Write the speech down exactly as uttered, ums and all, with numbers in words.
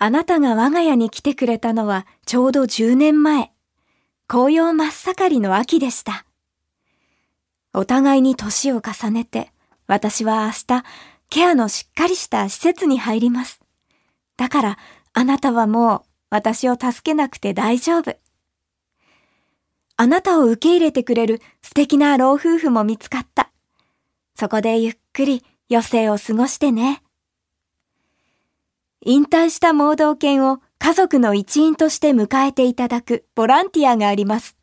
あなたが我が家に来てくれたのはちょうどじゅうねんまえ。紅葉真っ盛りの秋でした。お互いに年を重ねて、私は明日、ケアのしっかりした施設に入ります。だから、あなたはもう私を助けなくて大丈夫。あなたを受け入れてくれる素敵な老夫婦も見つかった。そこでゆっくり余生を過ごしてね。引退した盲導犬を家族の一員として迎えていただくボランティアがあります。